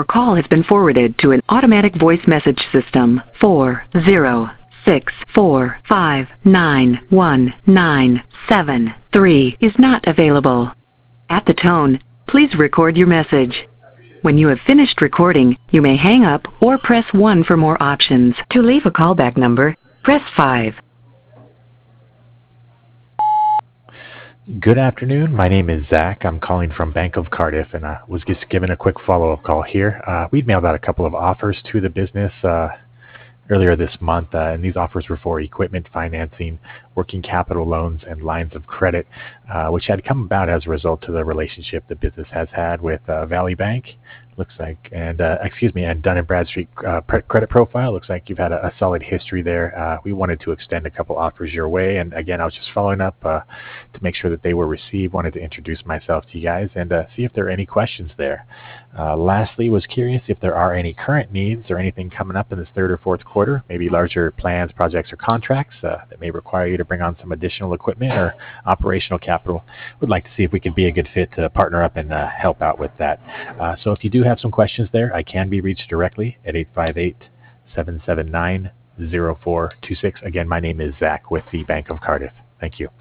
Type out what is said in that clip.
Your call has been forwarded to an automatic voice message system. 406459197 is not available. At the tone, please record your message. When you have finished recording, you may hang up or press 1 for more options. To leave a callback number, press 5. Good afternoon. My name is Zach. I'm calling from Bank of Cardiff, and I was just giving a quick follow-up call here. We'd mailed out a couple of offers to the business earlier this month, and these offers were for equipment financing, working capital loans, and lines of credit, which had come about as a result of the relationship the business has had with Valley Bank. Looks like, and Dun & Bradstreet credit profile. Looks like you've had a solid history there. We wanted to extend a couple offers your way, and again, I was just following up to make sure that they were received. Wanted to introduce myself to you guys and see if there are any questions there. Lastly, was curious if there are any current needs or anything coming up in this third or fourth quarter, maybe larger plans, projects, or contracts that may require you to bring on some additional equipment or operational capital. Would like to see if we could be a good fit to partner up and help out with that. So if you do have some questions there, I can be reached directly at 858-779-0426. Again, my name is Zach with the Bank of Cardiff. Thank you.